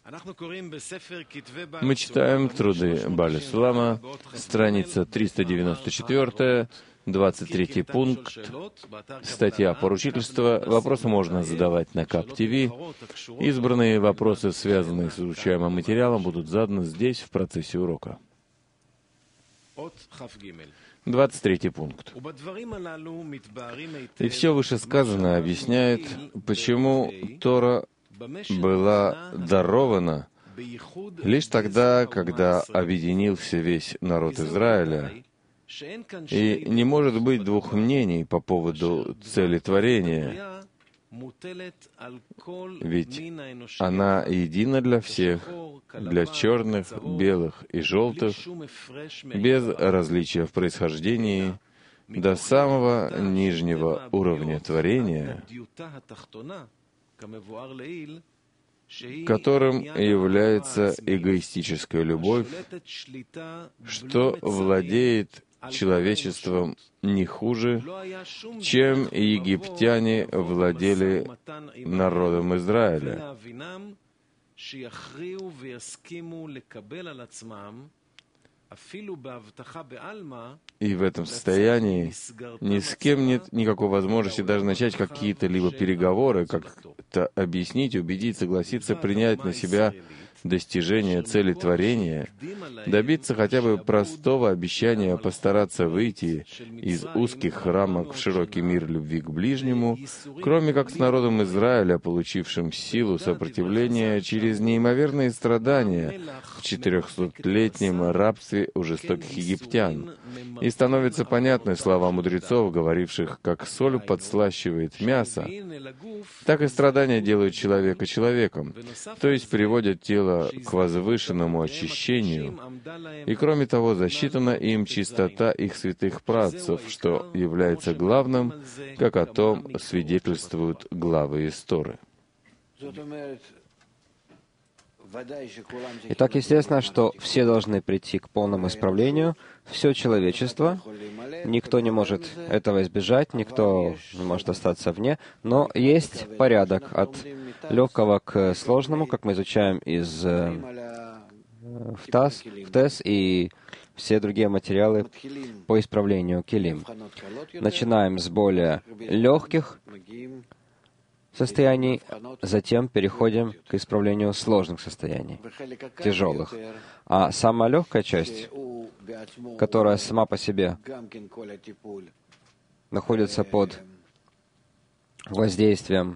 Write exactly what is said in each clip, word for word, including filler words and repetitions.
Мы читаем труды Бааля Сулама, страница триста девяносто четыре, двадцать третий пункт, статья «Поручительство». Вопросы можно задавать на КАП-ТВ. Избранные вопросы, связанные с изучаемым материалом, будут заданы здесь, в процессе урока. двадцать третий пункт. И все вышесказанное объясняет, почему Тора была дарована лишь тогда, когда объединился весь народ Израиля. И не может быть двух мнений по поводу цели творения, ведь она едина для всех, для черных, белых и желтых, без различия в происхождении, до самого нижнего уровня творения, которым является эгоистическая любовь, что владеет человечеством не хуже, чем египтяне владели народом Израиля. И в этом состоянии ни с кем нет никакой возможности даже начать какие-то либо переговоры, как-то объяснить, убедить, согласиться, принять на себя достижение цели творения, добиться хотя бы простого обещания постараться выйти из узких рамок в широкий мир любви к ближнему, кроме как с народом Израиля, получившим силу сопротивления через неимоверные страдания в четырехсотлетнем рабстве у жестоких египтян. И становятся понятны слова мудрецов, говоривших, как соль подслащивает мясо, так и страдания делают человека человеком, то есть приводят тело к возвышенному очищению, и кроме того, засчитана им чистота их святых працев, что является главным, как о том свидетельствуют главы из Торы. Итак, естественно, что все должны прийти к полному исправлению, все человечество, никто не может этого избежать, никто не может остаться вне, но есть порядок от легкого к сложному, как мы изучаем из в ТАСС, в ТЭС и все другие материалы по исправлению килим. Начинаем с более легких состояний, затем переходим к исправлению сложных состояний, тяжелых. А самая легкая часть, которая сама по себе находится под воздействием,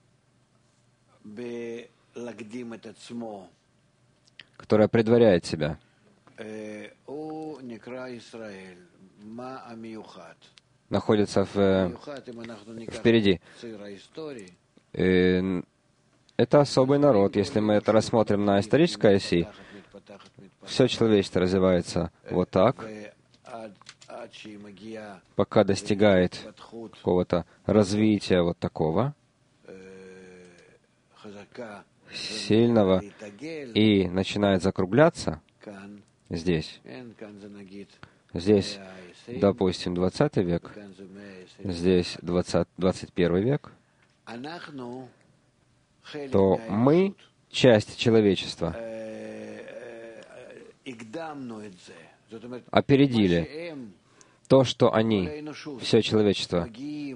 которая предваряет себя, находится в, впереди. И это особый народ. Если мы это рассмотрим на исторической оси, все человечество развивается вот так, пока достигает какого-то развития вот такого, сильного, и начинает закругляться здесь. Здесь, допустим, двадцатый век, здесь двадцать первый век, то мы, часть человечества, опередили то, что они, все человечество,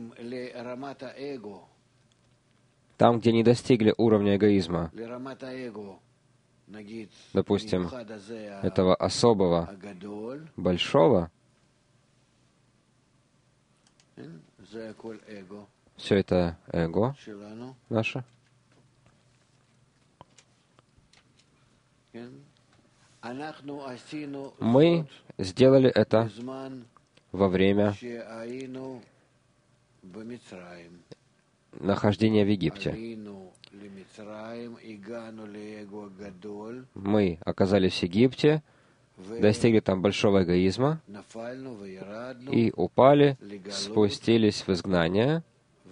там, где не достигли уровня эгоизма, допустим, этого особого, большого, все это эго наше. Мы сделали это во время нахождения в Египте. Мы оказались в Египте, достигли там большого эгоизма и упали, спустились в изгнание.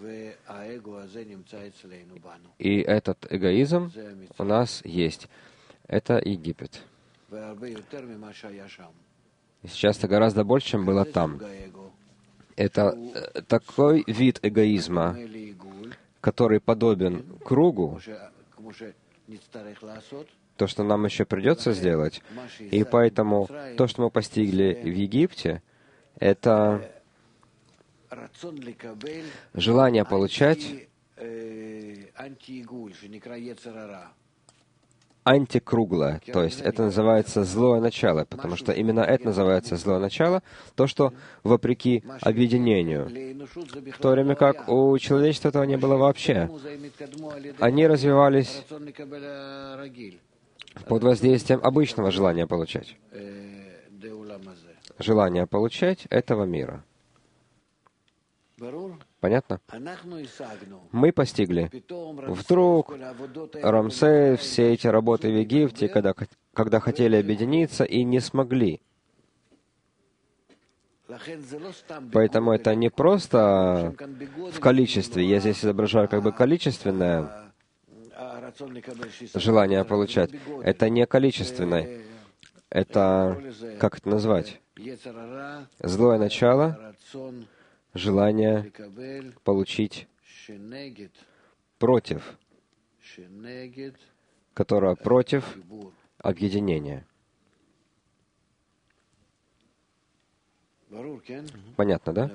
И этот эгоизм у нас есть. Это Египет. И сейчас это гораздо больше, чем было там. Это такой вид эгоизма, который подобен кругу, то, что нам еще придется сделать. И поэтому то, что мы постигли в Египте, это желание получать антикруглое, то есть это называется злое начало, потому что именно это называется злое начало, то, что вопреки объединению. В то время как у человечества этого не было вообще. Они развивались под воздействием обычного желания получать. Желание получать этого мира. Понятно? Мы постигли. Вдруг Рамсес, все эти работы в Египте, когда, когда хотели объединиться и не смогли. Поэтому это не просто в количестве. Я здесь изображаю как бы количественное желание получать. Это не количественное. Это, как это назвать? Злое начало, желание получить против, которое против объединения. Понятно, да?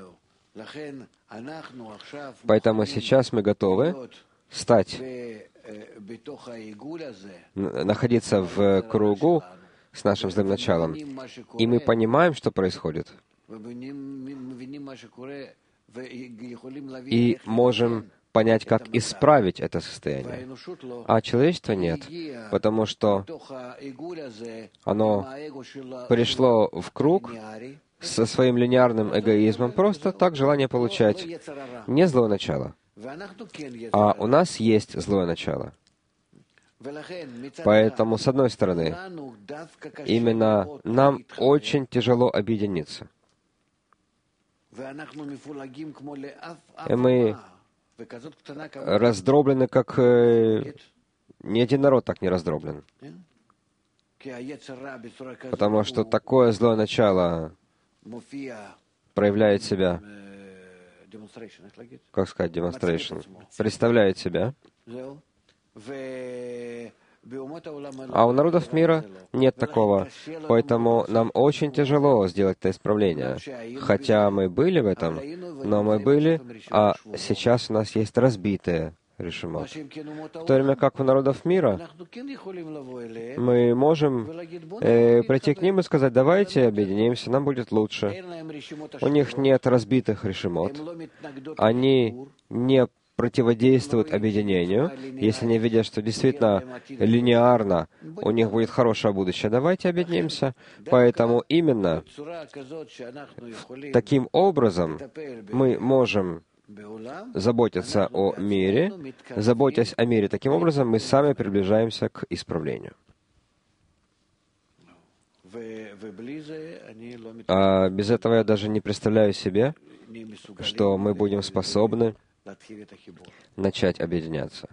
Поэтому сейчас мы готовы стать, находиться в кругу с нашим злым началом, и мы понимаем, что происходит, и можем понять, как исправить это состояние. А человечество нет, потому что оно пришло в круг со своим линейным эгоизмом, просто так желание получать. Не злое начало. А у нас есть злое начало. Поэтому, с одной стороны, именно нам очень тяжело объединиться. И мы раздроблены, как э, ни один народ так не раздроблен. Потому что такое злое начало проявляет себя, как сказать, demonstration, представляет себя. А у народов мира нет такого. Поэтому нам очень тяжело сделать это исправление. Хотя мы были в этом, но мы были, а сейчас у нас есть разбитые решимот. В то время как у народов мира мы можем э, прийти к ним и сказать: давайте объединимся, нам будет лучше. У них нет разбитых решимот. Они не противодействуют объединению, если они видят, что действительно линейно у них будет хорошее будущее. Давайте объединимся. Поэтому именно таким образом мы можем заботиться о мире. Заботясь о мире таким образом, мы сами приближаемся к исправлению. А без этого я даже не представляю себе, что мы будем способны начать объединяться.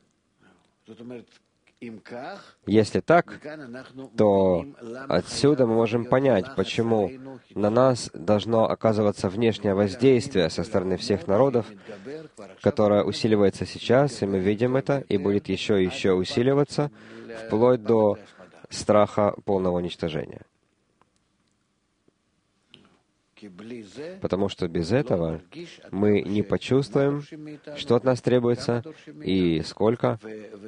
Если так, то отсюда мы можем понять, почему на нас должно оказываться внешнее воздействие со стороны всех народов, которое усиливается сейчас, и мы видим это, и будет еще и еще усиливаться, вплоть до страха полного уничтожения. Потому что без этого мы не почувствуем, что от нас требуется, и сколько,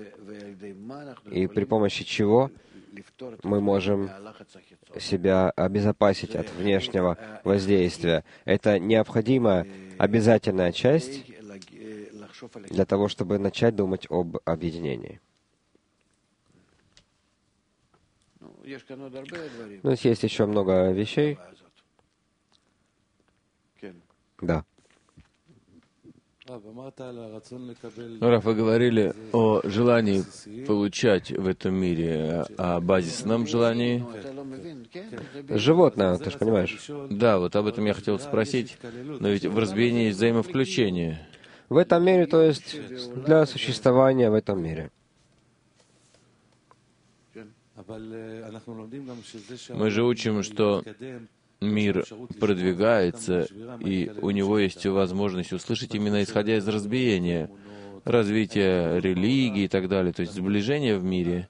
и при помощи чего мы можем себя обезопасить от внешнего воздействия. Это необходимая, обязательная часть для того, чтобы начать думать об объединении. Но есть еще много вещей. Да. Раф, вы говорили о желании получать в этом мире, о базисном желании. Животное, ты же понимаешь. Да, вот об этом я хотел спросить. Но ведь в разбиении есть взаимовключение. В этом мире, то есть для существования в этом мире. Мы же учим, что мир продвигается, и у него есть возможность услышать именно исходя из разбиения. развитие религии и так далее, то есть сближение в мире.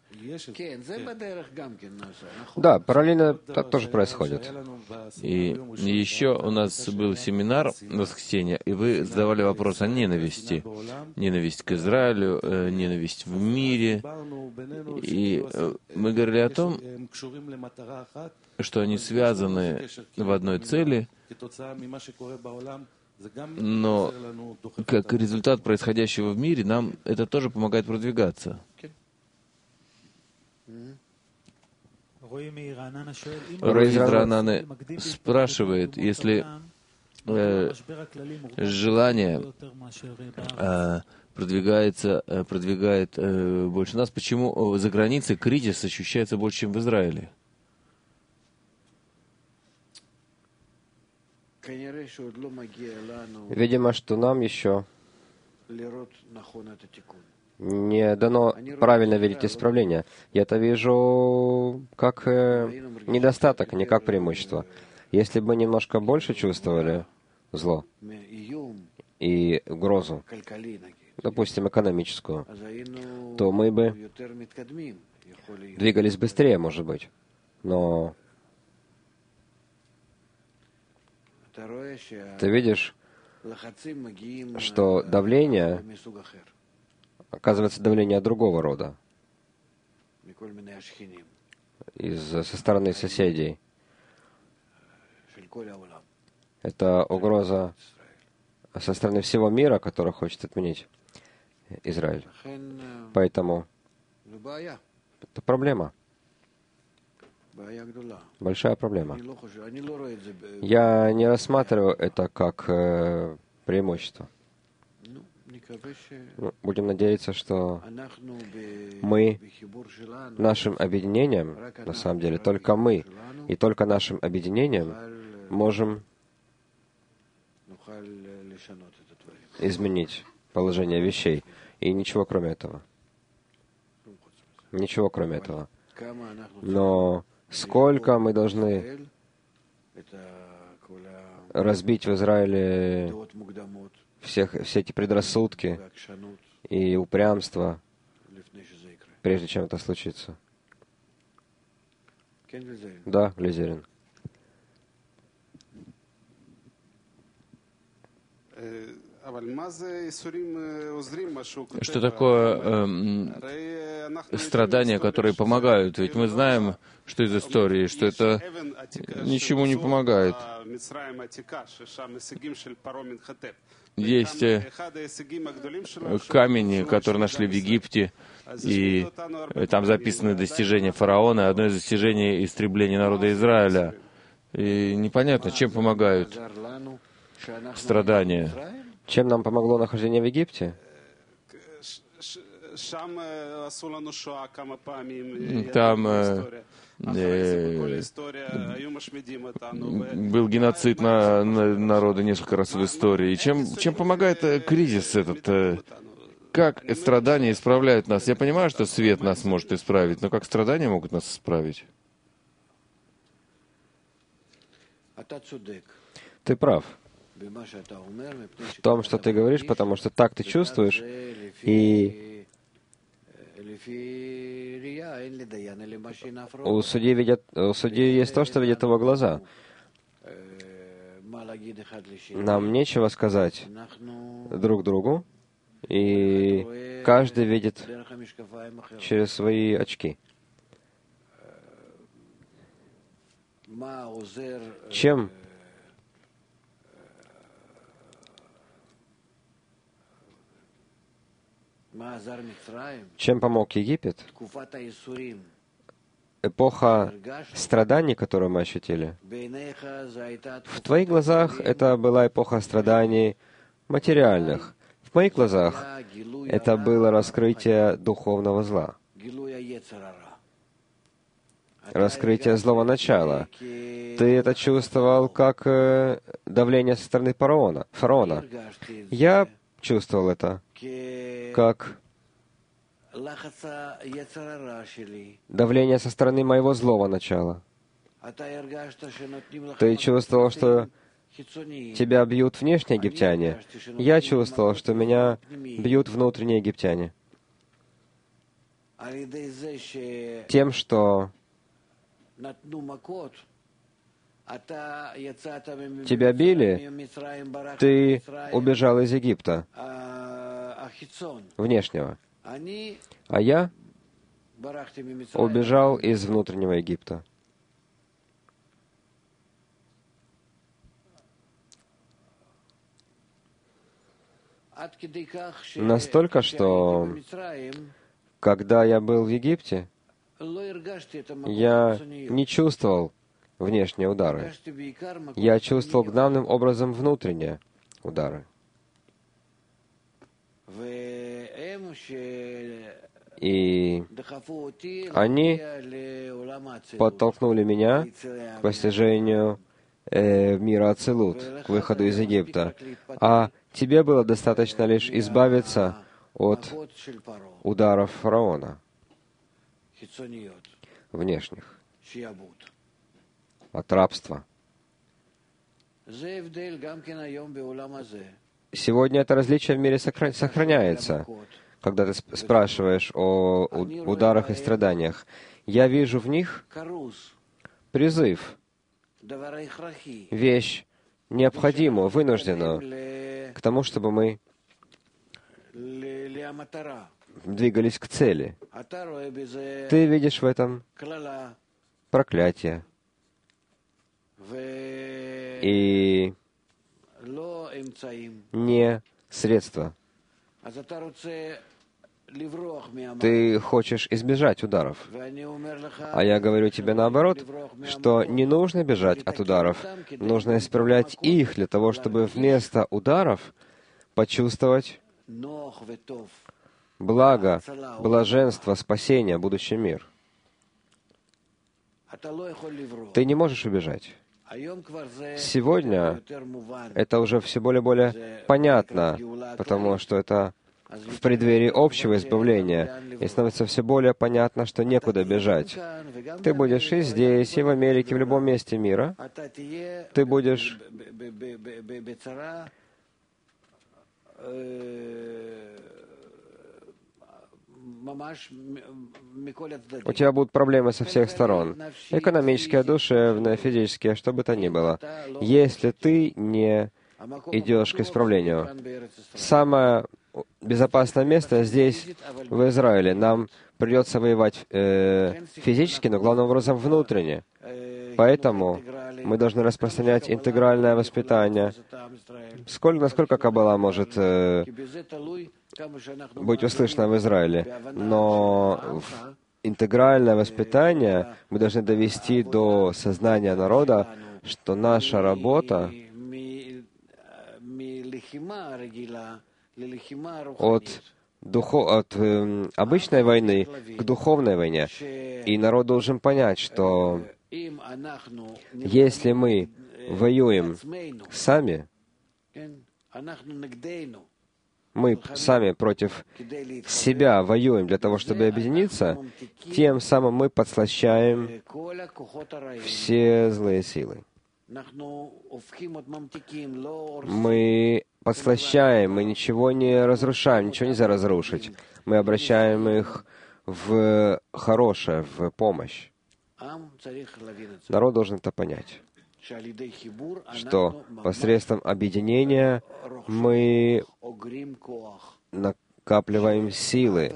Да, параллельно это тоже происходит. И еще у нас был семинар в воскресенье, и вы задавали вопрос о ненависти. Ненависть к Израилю, э, ненависть в мире. И э, мы говорили о том, что они связаны в одной цели, но как результат происходящего в мире, нам это тоже помогает продвигаться. Рой из Рананы спрашивает, если э, желание э, продвигается, э, продвигает э, больше нас, почему за границей кризис ощущается больше, чем в Израиле? Видимо, что нам еще не дано правильно видеть исправление. Я это вижу как э, недостаток, не как преимущество. Если бы немножко больше чувствовали зло и угрозу, допустим, экономическую, то мы бы двигались быстрее, может быть. Но ты видишь, что давление, оказывается, давление другого рода, из, со стороны соседей. Это угроза со стороны всего мира, который хочет отменить Израиль. Поэтому это проблема. Большая проблема. Я не рассматриваю это как э, преимущество. Ну, будем надеяться, что мы нашим объединением, на самом деле, только мы, и только нашим объединением можем изменить положение вещей. И ничего кроме этого. Ничего кроме этого. Но сколько мы должны разбить в Израиле всех, все эти предрассудки и упрямство, прежде чем это случится? Да, Глизерин. Что такое э, страдания, которые помогают? Ведь мы знаем, что из истории, что это ничему не помогает. Есть э, камень, который нашли в Египте, и там записаны достижения фараона, одно из достижений — истребления народа Израиля. И непонятно, чем помогают страдания. Чем нам помогло нахождение в Египте? Там э, э, был геноцид на, на народы несколько раз в истории. И чем, чем помогает э, кризис этот? Э, как страдания исправляют нас? Я понимаю, что свет нас может исправить, но как страдания могут нас исправить? Ты прав в том, что ты говоришь, потому что так ты чувствуешь, и у судьи, видят, у судьи есть то, что видят его глаза. Нам нечего сказать друг другу, и каждый видит через свои очки. Чем Чем помог Египет? Эпоха страданий, которую мы ощутили. В твоих глазах это была эпоха страданий материальных. В моих глазах это было раскрытие духовного зла. Раскрытие злого начала. Ты это чувствовал как э, давление со стороны фараона. фараона. Я чувствовал это как давление со стороны моего злого начала. Ты чувствовал, что тебя бьют внешние египтяне, я чувствовал, что меня бьют внутренние египтяне. Тем, что тебя били, ты убежал из Египта, внешнего. А я убежал из внутреннего Египта. Настолько, что когда я был в Египте, я не чувствовал внешние удары. Я чувствовал главным образом внутренние удары. И они подтолкнули меня к постижению э, мира Ацилут, к выходу из Египта. А тебе было достаточно лишь избавиться от ударов фараона, внешних, от рабства. Сегодня это различие в мире сохраняется. Когда ты спрашиваешь о ударах и страданиях, я вижу в них призыв, вещь необходимую, вынужденную к тому, чтобы мы двигались к цели. Ты видишь в этом проклятие и не средство. Ты хочешь избежать ударов. А я говорю тебе наоборот, что не нужно бежать от ударов, нужно исправлять их для того, чтобы вместо ударов почувствовать благо, блаженство, спасение, будущий мир. Ты не можешь убежать. Сегодня это уже все более и более понятно, потому что это в преддверии общего избавления, и становится все более понятно, что некуда бежать. Ты будешь и здесь, и в Америке, в любом месте мира. Ты будешь у тебя будут проблемы со всех сторон. Экономические, душевные, физические, что бы то ни было. Если ты не идешь к исправлению. Самое безопасное место здесь, в Израиле. Нам придется воевать э, физически, но главным образом внутренне. Поэтому мы должны распространять интегральное воспитание. Сколько, насколько Каббала может э, быть услышана в Израиле. Но в интегральное воспитание мы должны довести до сознания народа, что наша работа от, духов, от э, обычной войны к духовной войне. И народ должен понять, что если мы воюем сами, мы сами против себя воюем для того, чтобы объединиться, тем самым мы подслащаем все злые силы. Мы подслащаем, мы ничего не разрушаем, ничего нельзя разрушить. Мы обращаем их в хорошее, в помощь. Народ должен это понять, что посредством объединения мы накапливаем силы,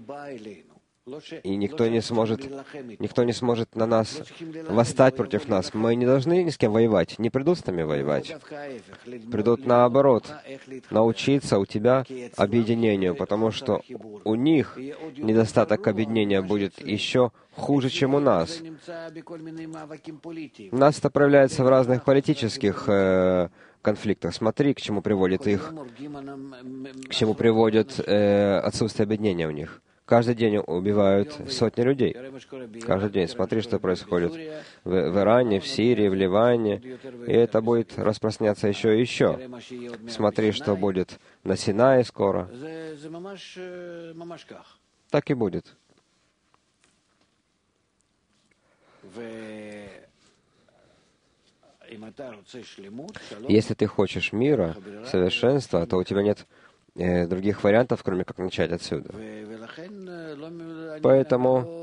и никто не сможет, никто не сможет на нас восстать против нас. Мы не должны ни с кем воевать, не придут с нами воевать. Придут наоборот, научиться у тебя объединению, потому что у них недостаток объединения будет еще хуже, чем у нас. У нас это проявляется в разных политических э, конфликтах. Смотри, к чему приводит их, к чему приводит э, отсутствие объединения у них. Каждый день убивают сотни людей. Каждый день. Смотри, что происходит в, в Иране, в Сирии, в Ливане. И это будет распространяться еще и еще. Смотри, что будет на Синае скоро. Так и будет. Если ты хочешь мира, совершенства, то у тебя нет э, других вариантов, кроме как начать отсюда. Поэтому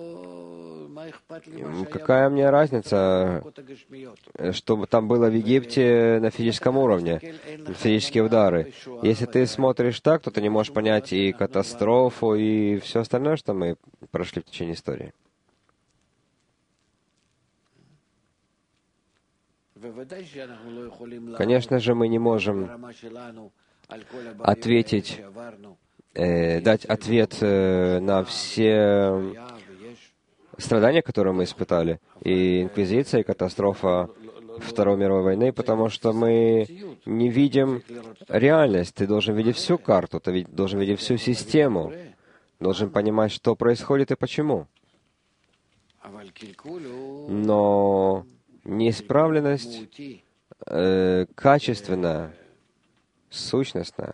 какая мне разница, чтобы там было в Египте на физическом уровне, физические удары. Если ты смотришь так, то ты не можешь понять и катастрофу, и все остальное, что мы прошли в течение истории. Конечно же, мы не можем ответить, э, дать ответ э, на все страдания, которые мы испытали, и инквизиция, и катастрофа Второй мировой войны, потому что мы не видим реальность. Ты должен видеть всю карту, ты должен видеть всю систему, должен понимать, что происходит и почему. Но неисправленность э, качественная, сущностная.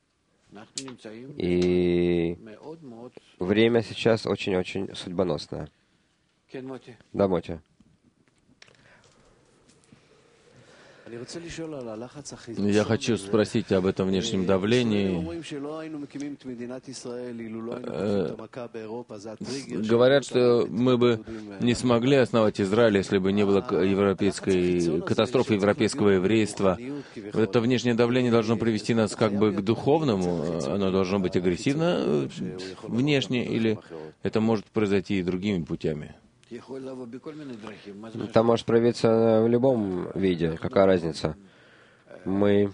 И время сейчас очень-очень судьбоносное. Да, Мотя. Я хочу спросить об этом внешнем давлении. Говорят, что мы бы не смогли основать Израиль, если бы не было европейской катастрофы европейского еврейства. Это внешнее давление должно привести нас как бы к духовному, оно должно быть агрессивно внешне, или это может произойти и другими путями? Это может проявиться в любом виде. Какая разница? Мы...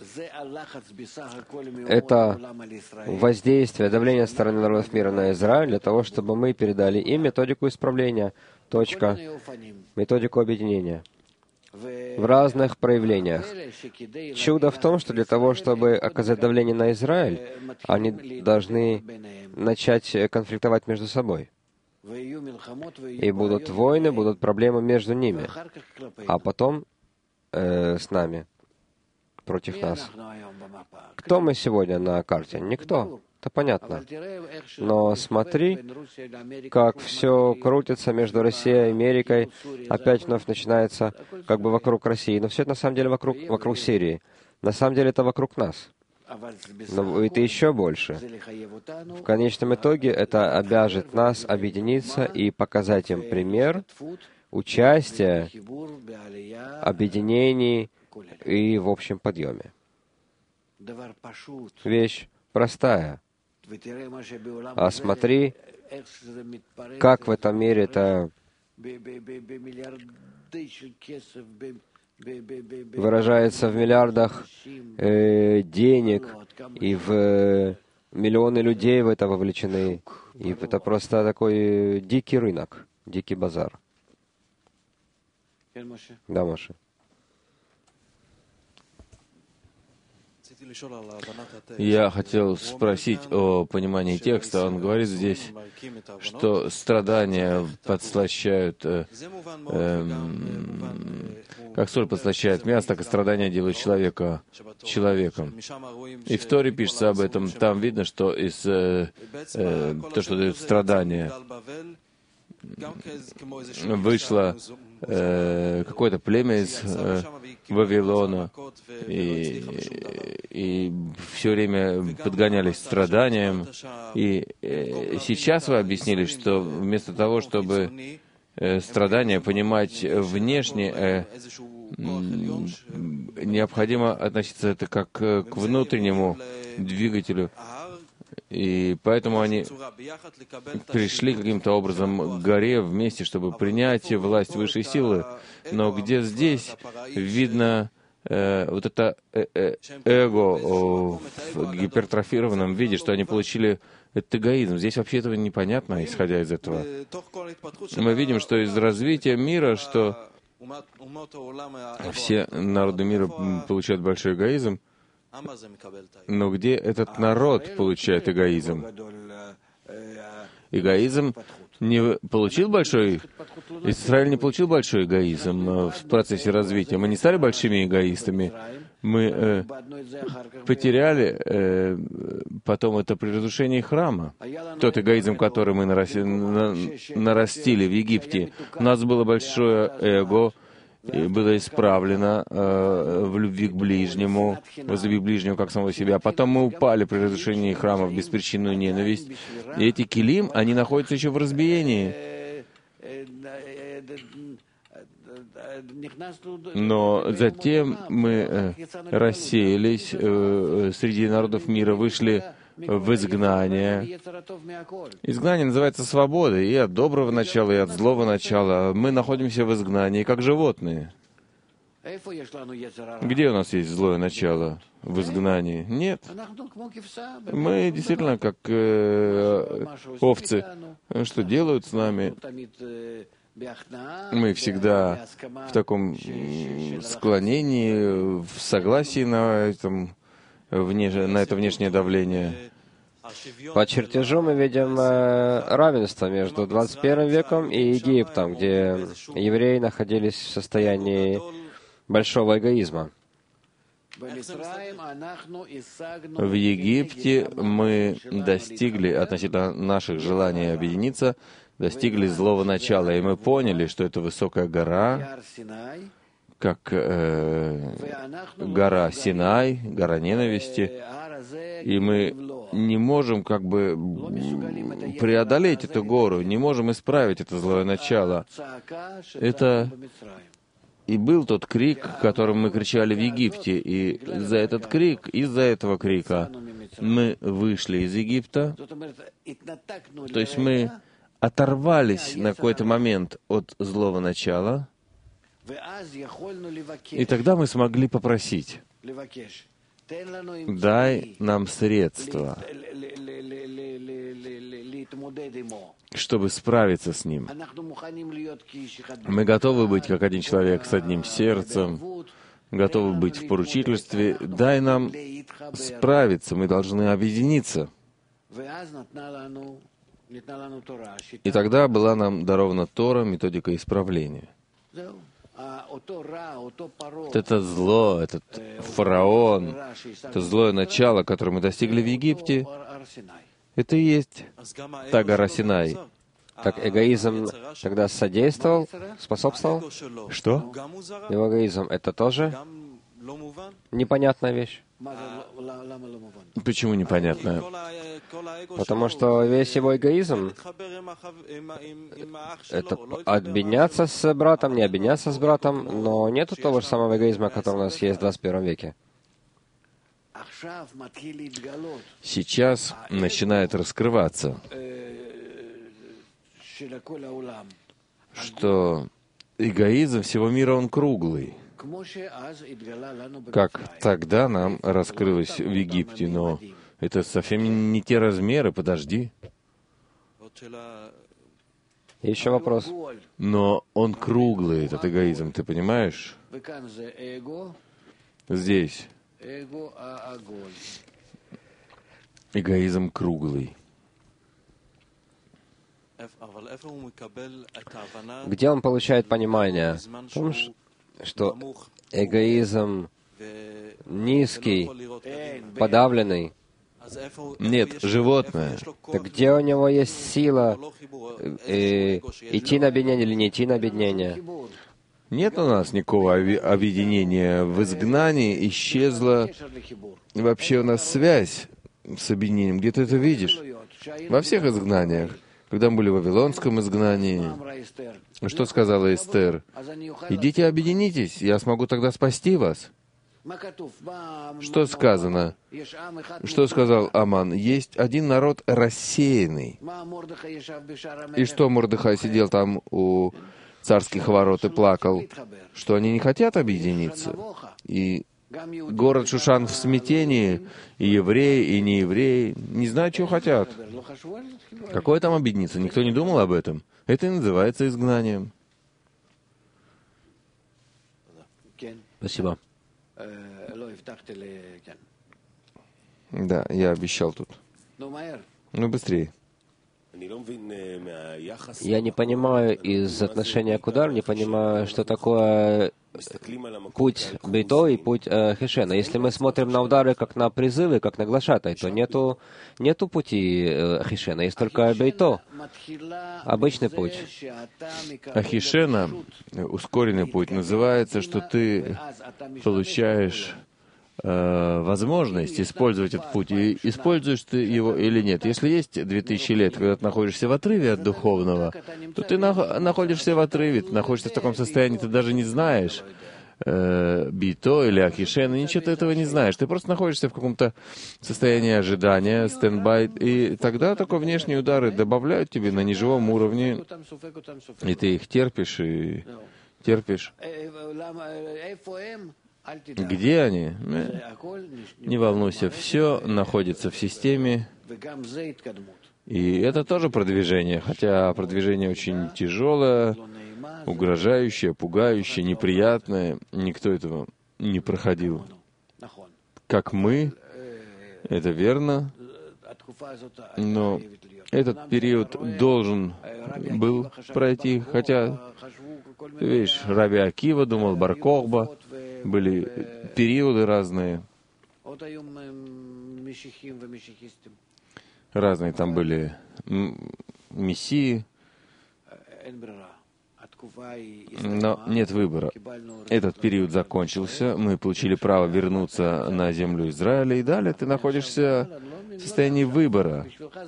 Это воздействие, давление со стороны народов мира на Израиль для того, чтобы мы передали им методику исправления, точка, методику объединения в разных проявлениях. Чудо в том, что для того, чтобы оказать давление на Израиль, они должны начать конфликтовать между собой. И будут войны, будут проблемы между ними, а потом э, с нами, против нас. Кто мы сегодня на карте? Никто. Это понятно. Но смотри, как все крутится между Россией и Америкой, опять вновь начинается как бы вокруг России. Но все это на самом деле вокруг, вокруг Сирии. На самом деле это вокруг нас. Но это еще больше. В конечном итоге это обяжет нас объединиться и показать им пример участия, объединений и в общем подъеме. Вещь простая. А смотри, как в этом мире это выражается в миллиардах э, денег, и в э, миллионы людей в это вовлечены. И это просто такой дикий рынок, дикий базар. Да, Маша. Я хотел спросить о понимании текста. Он говорит здесь, что страдания подслащают, э, э, как соль подслащает мясо, так и страдания делают человека человеком. И в Торе пишется об этом. Там видно, что из э, э, то, что дает страдания, вышло э, какое-то племя из э, Вавилона, и, и все время подгонялись страданиям. И э, сейчас вы объяснили, что вместо того, чтобы э, страдания понимать внешне, э, необходимо относиться это как к внутреннему двигателю. И поэтому они пришли каким-то образом к горе вместе, чтобы принять власть высшей силы. Но где здесь видно э, вот это э, э, эго о, в гипертрофированном виде, что они получили этот эгоизм. Здесь вообще этого непонятно, исходя из этого. Мы видим, что из развития мира, что все народы мира получают большой эгоизм. Но где этот народ получает эгоизм? Эгоизм не получил большой... Израиль не получил большой эгоизм в процессе развития. Мы не стали большими эгоистами. Мы э, потеряли э, потом это при разрушении храма. Тот эгоизм, который мы нараси, на, нарастили в Египте. У нас было большое эго, и было исправлено э, в любви к ближнему, возлюби ближнего как самого себя. Потом мы упали при разрушении храма в беспричинную ненависть. И эти килим, они находятся еще в разбиении. Но затем мы э, рассеялись э, среди народов мира, вышли в изгнание. Изгнание называется свободой и от доброго начала, и от злого начала. Мы находимся в изгнании, как животные. Где у нас есть злое начало? В изгнании? Нет. Мы действительно как э, овцы. Что делают с нами? Мы всегда в таком склонении, в согласии на, этом, на это внешнее давление. По чертежу мы видим э, равенство между двадцать первым веком и Египтом, где евреи находились в состоянии большого эгоизма. В Египте мы достигли, относительно наших желаний объединиться, достигли злого начала, и мы поняли, что это высокая гора, как э, гора Синай, гора ненависти, и мы не можем как бы преодолеть эту гору, не можем исправить это злое начало. Это и был тот крик, которым мы кричали в Египте, и за этот крик, из-за этого крика мы вышли из Египта, то есть мы оторвались на какой-то момент от злого начала, и тогда мы смогли попросить: дай нам средства, чтобы справиться с ним. Мы готовы быть как один человек с одним сердцем, готовы быть в поручительстве. Дай нам справиться, мы должны объединиться. И тогда была нам дарована Тора, методика исправления. Вот это зло, этот фараон, это злое начало, которое мы достигли в Египте, это и есть та гора Синай. Так эгоизм тогда содействовал, способствовал? Что? Его эгоизм — это тоже непонятная вещь. Почему непонятно? Потому что весь его эгоизм — это объединяться с братом, не объединяться с братом, но нету того же самого эгоизма, который у нас есть в двадцать первом веке. Сейчас начинает раскрываться, что эгоизм всего мира, он круглый. Как тогда нам раскрылось в Египте, но это совсем не те размеры, подожди. Еще вопрос. Но он круглый, этот эгоизм, ты понимаешь? Здесь эгоизм круглый. Где он получает понимание? Потому что эгоизм низкий, подавленный. Нет, животное. Так где у него есть сила э, идти на объединение или не идти на объединение? Нет у нас никакого объединения. В изгнании исчезла вообще у нас связь с объединением. Где ты это видишь? Во всех изгнаниях. Когда мы были в Вавилонском изгнании, что сказала Эстер? Идите объединитесь, я смогу тогда спасти вас. Что сказано? Что сказал Аман? Есть один народ рассеянный. И что Мордехай сидел там у царских ворот и плакал? Что они не хотят объединиться. И город Шушан в смятении, и евреи, и неевреи не знают, чего хотят. Какое там объединиться? Никто не думал об этом. Это и называется изгнанием. Спасибо. Да, я обещал тут. Ну, быстрее. Я не понимаю из отношения к удару, не понимаю, что такое путь Бейто и путь э, Хишена. Если мы смотрим на удары как на призывы, как на глашатай, то нету, нету пути э, Хишена, есть только Бейто, обычный путь. Ахишена, ускоренный путь, называется, что ты получаешь э, возможность использовать этот путь. И используешь ты его или нет. Если есть две тысячи лет, когда ты находишься в отрыве от духовного, то ты на, находишься в отрыве, ты находишься в таком состоянии, ты даже не знаешь, э, Бито или Ахишена, ничего ты этого не знаешь. Ты просто находишься в каком-то состоянии ожидания, стендбай, и тогда только внешние удары добавляют тебе на неживом уровне, и ты их терпишь, и терпишь. Где они? Не волнуйся, все находится в системе, и это тоже продвижение, хотя продвижение очень тяжелое, угрожающее, пугающее, неприятное. Никто этого не проходил. Как мы, это верно, но этот период должен был пройти, хотя, ты видишь, Раби Акива думал, Бар Кохба, были периоды разные. Разные там были мессии. Но нет выбора. Этот период закончился, мы получили право вернуться на землю Израиля, и далее ты находишься в состоянии выбора.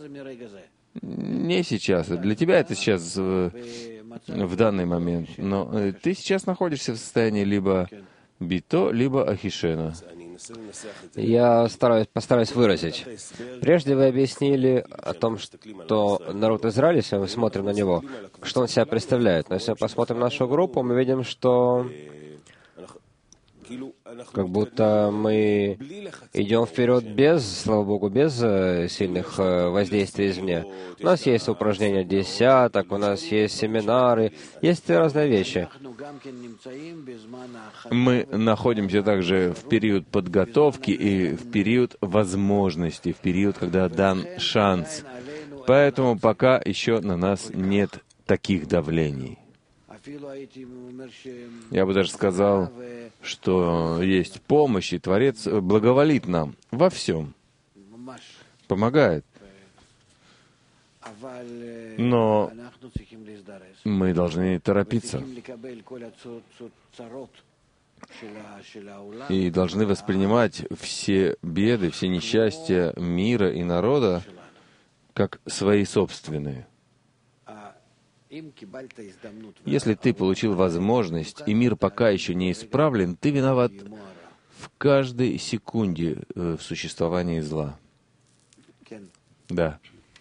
Не сейчас. Для тебя это сейчас в, в данный момент. Но ты сейчас находишься в состоянии либо Бито, либо Ахишена. Я стараюсь, постараюсь выразить. Прежде вы объяснили о том, что народ Израиля, если мы смотрим на него, что он себя представляет. Но если мы посмотрим нашу группу, мы видим, что как будто мы идем вперед без, слава Богу, без сильных воздействий извне. У нас есть упражнения десяток, у нас есть семинары, есть разные вещи. Мы находимся также в период подготовки и в период возможностей, в период, когда дан шанс. Поэтому пока еще на нас нет таких давлений. Я бы даже сказал, что есть помощь, и Творец благоволит нам во всем, помогает. Но мы должны торопиться и должны воспринимать все беды, все несчастья мира и народа как свои собственные. Если ты получил возможность, и мир пока еще не исправлен, ты виноват в каждой секунде в существовании зла. Да.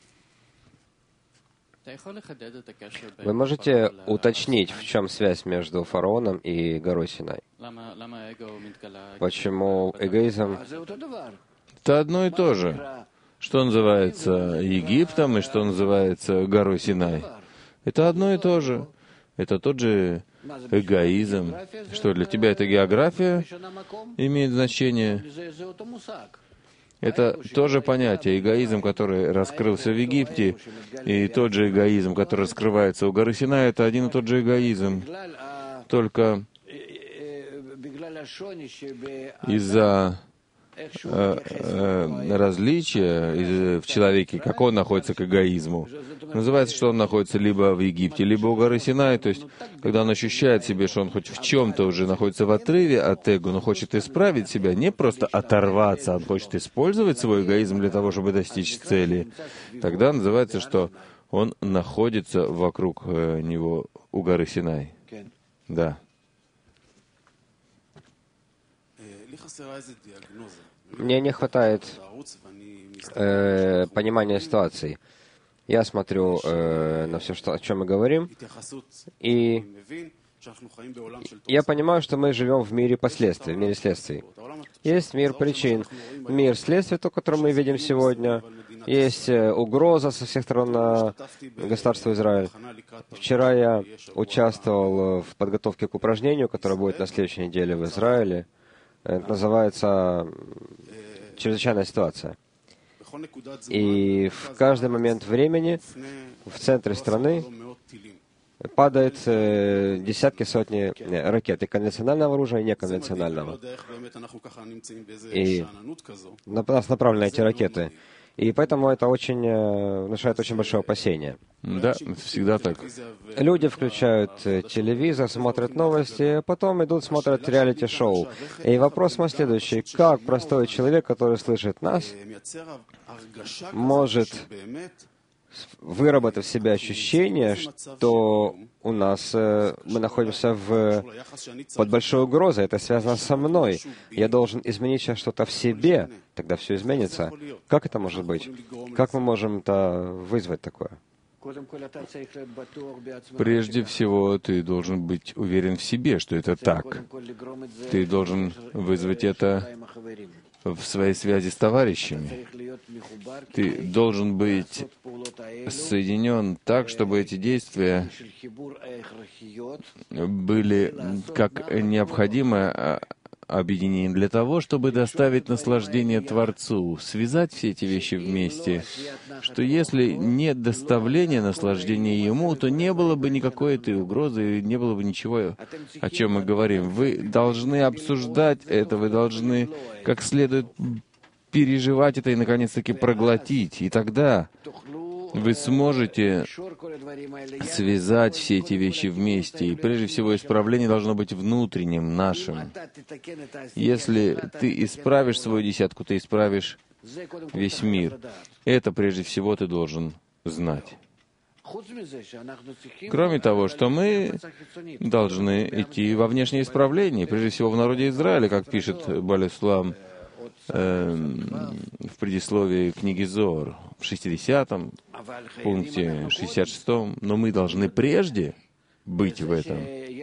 Вы можете уточнить, в чем связь между фараоном и горой Синай? Почему эгоизм? Это одно и то же. Что называется Египтом и что называется горой Синай. Это одно и то же. Это тот же эгоизм. Что, для тебя это география имеет значение? Это тоже понятие. Эгоизм, который раскрылся в Египте, и тот же эгоизм, который раскрывается у горы Синай, это один и тот же эгоизм. Только из-за э, э, различия в человеке, как он находится к эгоизму, называется, что он находится либо в Египте, либо у горы Синай. То есть, когда он ощущает себе, что он хоть в чем-то уже находится в отрыве от эго, но хочет исправить себя, не просто оторваться, а он хочет использовать свой эгоизм для того, чтобы достичь цели, тогда называется, что он находится вокруг э, него у горы Синай. Да. Мне не хватает э, понимания ситуации. Я смотрю э, на все, что, о чем мы говорим, и я понимаю, что мы живем в мире последствий, в мире следствий. Есть мир причин, мир следствий, то, который мы видим сегодня. Есть э, угроза со всех сторон на государство Израиль. Вчера я участвовал в подготовке к упражнению, которое будет на следующей неделе в Израиле. Это называется «Чрезвычайная ситуация». И в каждый момент времени в центре страны падает э, десятки, сотни э, ракет, и конвенционального оружия, и неконвенционального. И на нас направлены эти ракеты. И поэтому это очень э, внушает очень большое опасение. Да, это всегда так. Люди включают э, телевизор, смотрят новости, а потом идут, смотрят реалити-шоу. И вопрос мой следующий. Как простой человек, который слышит нас, может выработать в себе ощущение, что у нас э, мы находимся в, под большой угрозой, это связано со мной. Я должен изменить сейчас что-то в себе, тогда все изменится. Как это может быть? Как мы можем это вызвать такое? Прежде всего, ты должен быть уверен в себе, что это так. Ты должен вызвать это в своей связи с товарищами. Ты должен быть соединен так, чтобы эти действия были как необходимое объединение для того, чтобы доставить наслаждение Творцу, связать все эти вещи вместе, что если нет доставления наслаждения Ему, то не было бы никакой этой угрозы, не было бы ничего, о чем мы говорим. Вы должны обсуждать это, вы должны как следует переживать это и, наконец-таки, проглотить. И тогда вы сможете связать все эти вещи вместе. И прежде всего исправление должно быть внутренним, нашим. Если ты исправишь свою десятку, ты исправишь весь мир. Это прежде всего ты должен знать. Кроме того, что мы должны идти во внешнее исправление, прежде всего в народе Израиля, как пишет Балислам в предисловии книги Зоар, в шестидесятом пункте, шестьдесят шестом, но мы должны прежде быть в этом.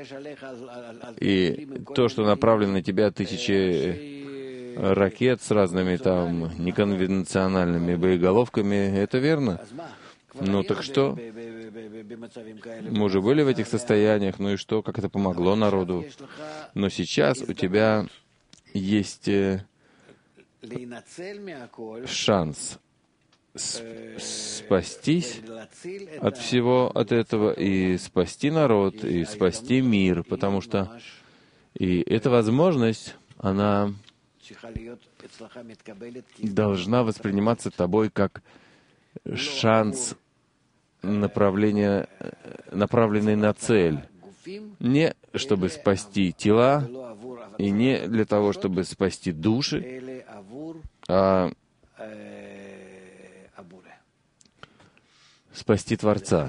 И то, что направлено на тебя тысячи ракет с разными там неконвенциональными боеголовками, это верно. Ну так что? Мы уже были в этих состояниях, ну и что? Как это помогло народу? Но сейчас у тебя есть шанс спастись от всего от этого и спасти народ, и спасти мир, потому что и эта возможность, она должна восприниматься тобой как шанс направления, направленный на цель. Не чтобы спасти тела, и не для того, чтобы спасти души, а спасти Творца.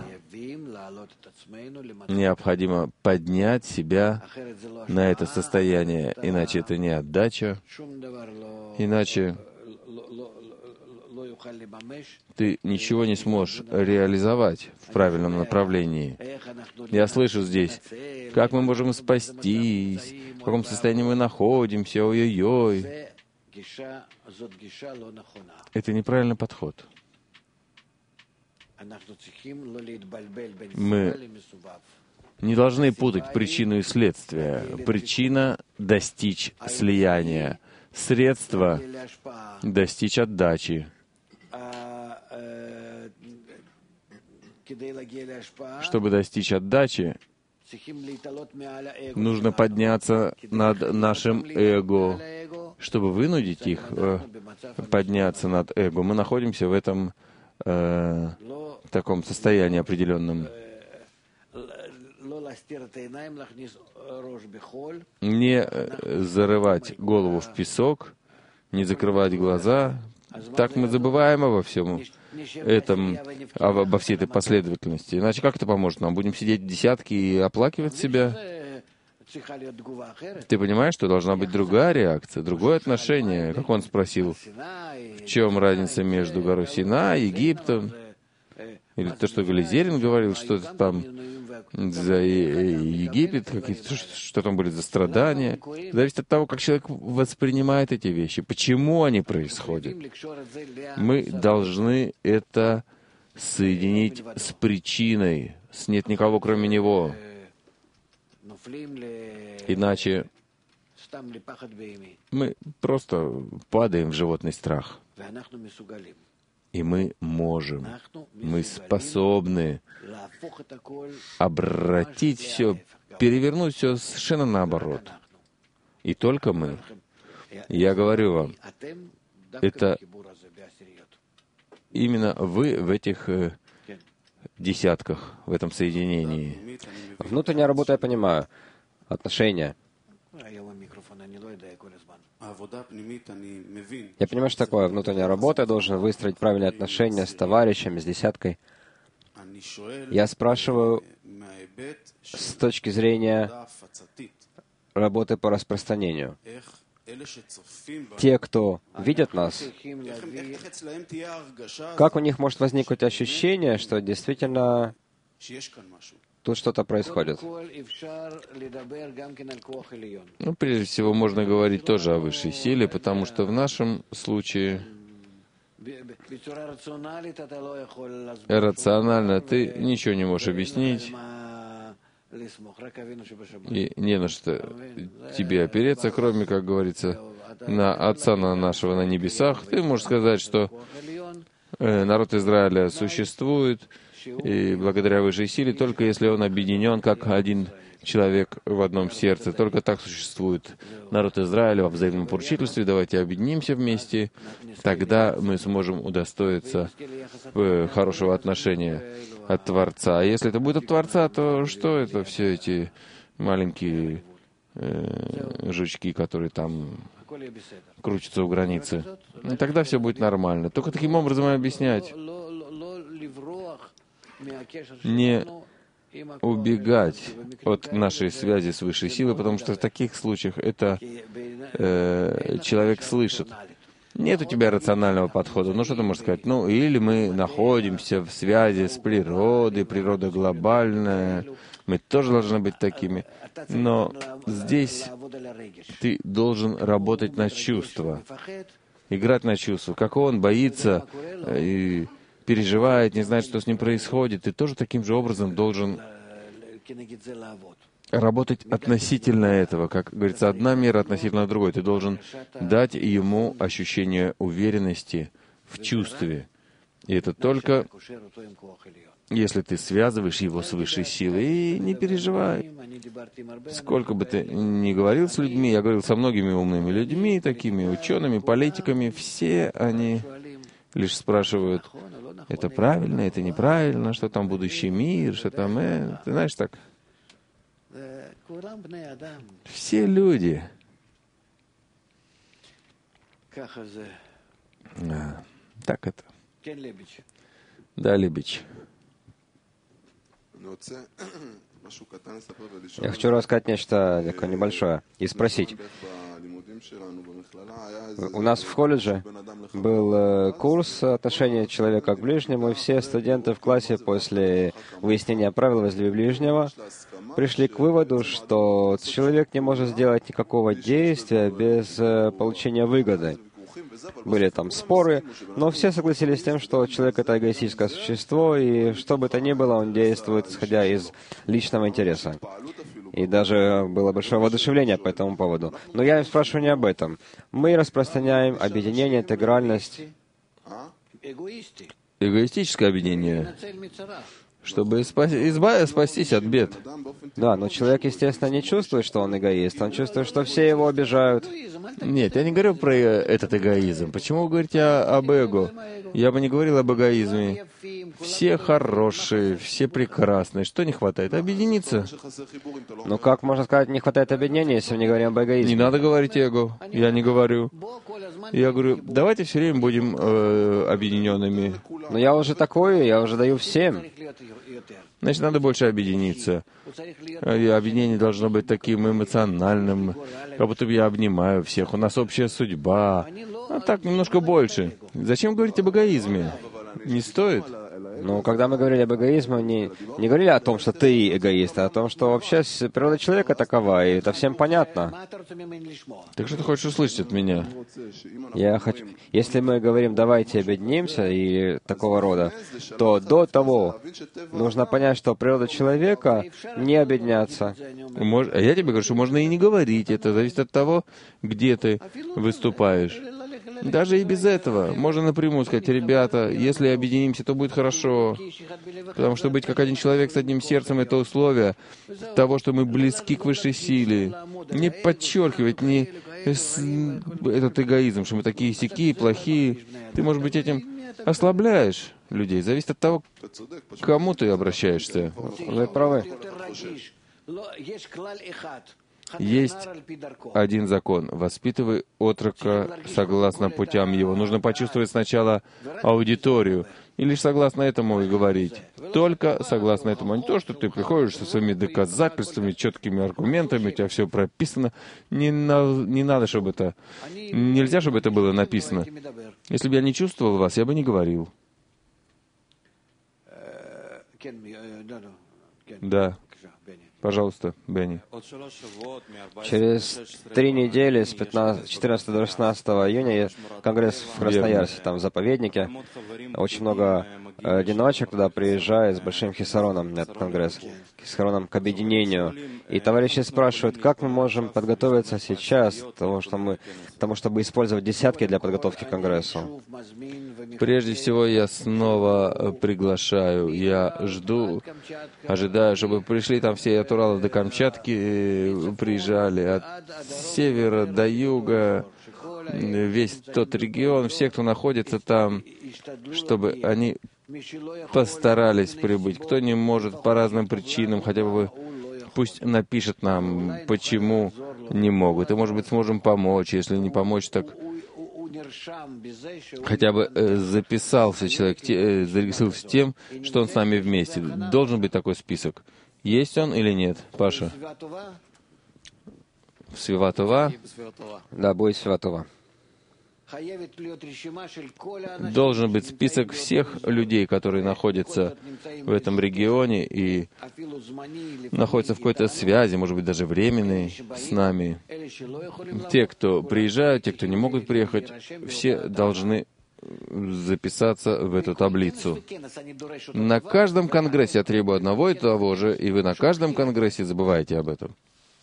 Необходимо поднять себя на это состояние, иначе это не отдача, иначе ты ничего не сможешь реализовать в правильном направлении. Я слышу здесь, как мы можем спастись, в каком состоянии мы находимся, ой-ой-ой. Это неправильный подход. Мы не должны путать причину и следствие. Причина — достичь слияния. Средство — достичь отдачи. Чтобы достичь отдачи, нужно подняться над нашим эго. Чтобы вынудить их э, подняться над эго, мы находимся в этом э, таком состоянии определенном. Не зарывать голову в песок, не закрывать глаза. Так мы забываем обо всем этом, обо всей этой последовательности. Иначе как это поможет нам? Будем сидеть в десятке и оплакивать себя? Ты понимаешь, что должна быть другая реакция, другое отношение? Как он спросил, в чем разница между горой Синай, Египтом? Или то, что Гализерин говорил, что там за Египет, какие-то, что там были за страдания. Зависит от того, как человек воспринимает эти вещи, почему они происходят. Мы должны это соединить с причиной, с нет никого, кроме Него. Иначе мы просто падаем в животный страх. И мы можем, мы способны обратить все, перевернуть все совершенно наоборот. И только мы. Я говорю вам, это именно вы в этих э, десятках, в этом соединении. Внутренняя работа, я понимаю. Отношения. Я понимаю, что такое внутренняя работа. Я должен выстроить правильные отношения с товарищами, с десяткой. Я спрашиваю с точки зрения работы по распространению. Те, кто видят нас, как у них может возникнуть ощущение, что действительно тут что-то происходит? Ну, прежде всего, можно говорить тоже о высшей силе, потому что в нашем случае рационально ты ничего не можешь объяснить, и не на что тебе опереться, кроме, как говорится, на Отца на нашего на небесах. Ты можешь сказать, что э, народ Израиля существует, и благодаря высшей силе, только если он объединен как один человек в одном сердце. Только так существует народ Израиля во взаимном поручительстве. Давайте объединимся вместе, тогда мы сможем удостоиться э, хорошего отношения от Творца. А если это будет от Творца, то что это все эти маленькие э, жучки, которые там крутятся у границы? И тогда все будет нормально. Только таким образом и объяснять. Не убегать от нашей связи с высшей силой, потому что в таких случаях это э, человек слышит. Нет у тебя рационального подхода. Ну, что ты можешь сказать? Ну, или мы находимся в связи с природой, природа глобальная, мы тоже должны быть такими. Но здесь ты должен работать на чувства, играть на чувства. Как он боится и переживает, не знает, что с ним происходит, ты тоже таким же образом должен работать относительно этого. Как говорится, одна мера относительно другой. Ты должен дать ему ощущение уверенности в чувстве. И это только если ты связываешь его с высшей силой. И не переживай. Сколько бы ты ни говорил с людьми, я говорил со многими умными людьми, такими учеными, политиками, все они лишь спрашивают, это правильно, это неправильно, что там будущий мир, что там... Э, ты знаешь, так... Все люди. А, так это. Да, Лебич. Я хочу рассказать нечто такое небольшое и спросить. У нас в колледже был курс отношения человека к ближнему, и все студенты в классе после выяснения правил «возлюби ближнего» пришли к выводу, что человек не может сделать никакого действия без получения выгоды. Были там споры, но все согласились с тем, что человек — это эгоистическое существо, и что бы то ни было, он действует, исходя из личного интереса. И даже было большое воодушевление по этому поводу. Но я спрашиваю не об этом. Мы распространяем объединение, интегральность. Эгоистическое объединение, чтобы спасти, избавиться, спастись от бед. Да, но человек, естественно, не чувствует, что он эгоист. Он чувствует, что все его обижают. Нет, я не говорю про этот эгоизм. Почему вы говорите о, об эго? Я бы не говорил об эгоизме. Все хорошие, все прекрасные. Что не хватает? Объединиться. Ну как можно сказать, не хватает объединения, если мы не говорим об эгоизме? Не надо говорить эго. Я не говорю. Я говорю, давайте все время будем э, объединенными. Но я уже такой, я уже даю всем. Значит, надо больше объединиться. И объединение должно быть таким эмоциональным, как будто я обнимаю всех. У нас общая судьба. А так, немножко больше. Зачем говорить об эгоизме? Не стоит. Но когда мы говорили об эгоизме, не, не говорили о том, что ты эгоист, а о том, что вообще природа человека такова, и это всем понятно. Так что ты хочешь услышать от меня? Я хочу... Если мы говорим «давайте объединимся» и такого рода, то до того нужно понять, что природа человека не объединяться. Мож... А я тебе говорю, что можно и не говорить. Это зависит от того, где ты выступаешь. Даже и без этого можно напрямую сказать: ребята, если объединимся, то будет хорошо. Потому что быть как один человек с одним сердцем — это условие того, что мы близки к высшей силе. Не подчеркивать, не этот эгоизм, что мы такие сякие, плохие. Ты, может быть, этим ослабляешь людей. Зависит от того, к кому ты обращаешься. Вы правы. Есть один закон. Воспитывай отрока согласно путям его. Нужно почувствовать сначала аудиторию. И лишь согласно этому и говорить. Только согласно этому. А не то, что ты приходишь со своими доказательствами, четкими аргументами, у тебя все прописано. Не, на, не надо, чтобы это... Нельзя, чтобы это было написано. Если бы я не чувствовал вас, я бы не говорил. Да. Пожалуйста, Бенни. Через три недели, с четырнадцатого до шестнадцатого июня, конгресс в Красноярске, там в заповеднике. Очень много одиночек туда приезжает с большим хисароном на этот конгресс, хисароном к объединению. И товарищи спрашивают, как мы можем подготовиться сейчас к тому, что мы, к тому, чтобы использовать десятки для подготовки к конгрессу. Прежде всего, я снова приглашаю, я жду, ожидаю, чтобы пришли там все от Урала до Камчатки, приезжали от севера до юга, весь тот регион, все, кто находится там, чтобы они постарались прибыть. Кто не может по разным причинам, хотя бы пусть напишет нам, почему не могут. И, может быть, сможем помочь. Если не помочь, так хотя бы э, записался человек, те, э, зарегистрировался тем, что он с нами вместе. Должен быть такой список. Есть он или нет, Паша? Свиватова? Да, будет Свиватова. Должен быть список всех людей, которые находятся в этом регионе и находятся в какой-то связи, может быть, даже временной с нами. Те, кто приезжают, те, кто не могут приехать, все должны записаться в эту таблицу. На каждом конгрессе я требую одного и того же, и вы на каждом конгрессе забываете об этом.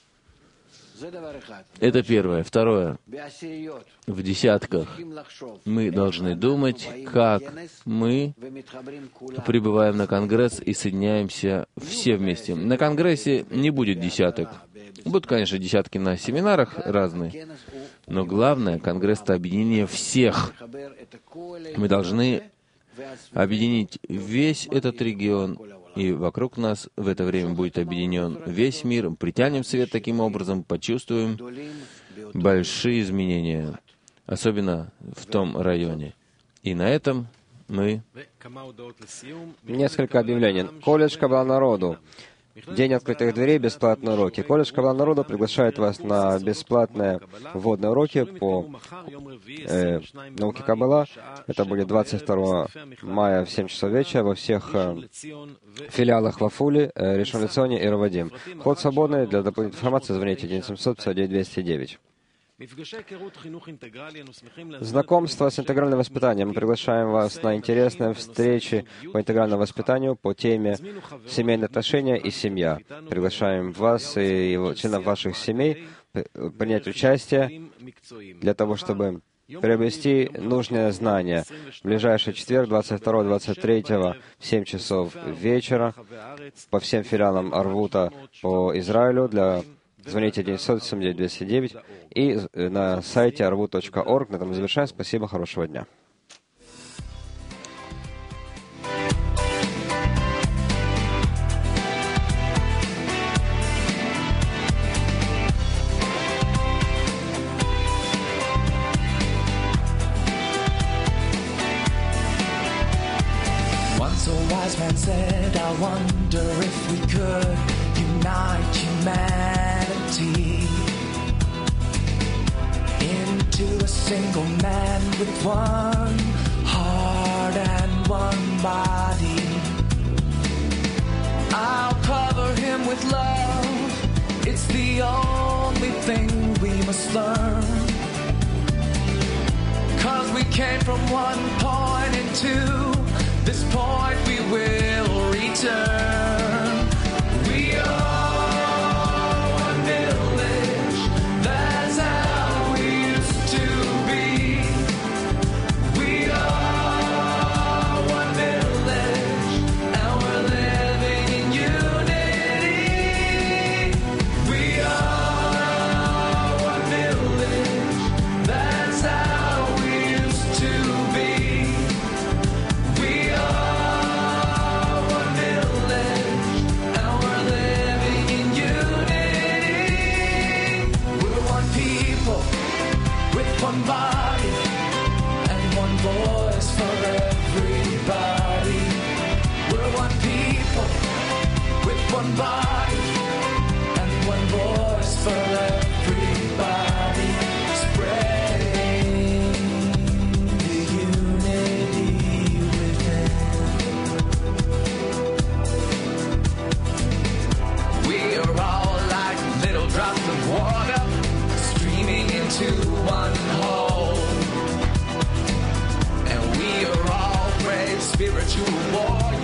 Это первое. Второе. В десятках мы должны думать, как мы прибываем на конгресс и соединяемся все вместе. На конгрессе не будет десяток. Будут, конечно, десятки на семинарах разные, но главное, конгресс — это объединение всех. Мы должны объединить весь этот регион, и вокруг нас в это время будет объединен весь мир. Притянем свет таким образом, почувствуем большие изменения, особенно в том районе. И на этом мы... Несколько объявлений. Колледж Каббала народу. День открытых дверей, бесплатные уроки. Колледж Каббала народу приглашает вас на бесплатные вводные уроки по э, науке Каббала. Это будет двадцать второго мая в семь часов вечера во всех э, филиалах в Афуле, э, Ришон Леционе и Ровадим. Вход свободный. Для дополнительной информации звоните один семьсот пятьдесят девять двести девять. Знакомство с интегральным воспитанием. Мы приглашаем вас на интересные встречи по интегральному воспитанию по теме «Семейные отношения и семья». Приглашаем вас и членов ваших семей принять участие для того, чтобы приобрести нужные знания. В ближайший четверг, двадцать второго двадцать третьего, в семь часов вечера, по всем филиалам Арвута по Израилю. Для Звоните один семьсот семьдесят девять двести девять и на сайте арвут точка орг. На этом завершаем. Спасибо, хорошего дня. Once a wise man said, I wonder if we could unite humanity into a single man with one heart and one body. I'll cover him with love. It's the only thing we must learn. 'Cause we came from one point and to this point we will return. We are one village, that's how we used to be.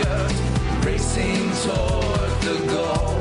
earth, racing toward the goal.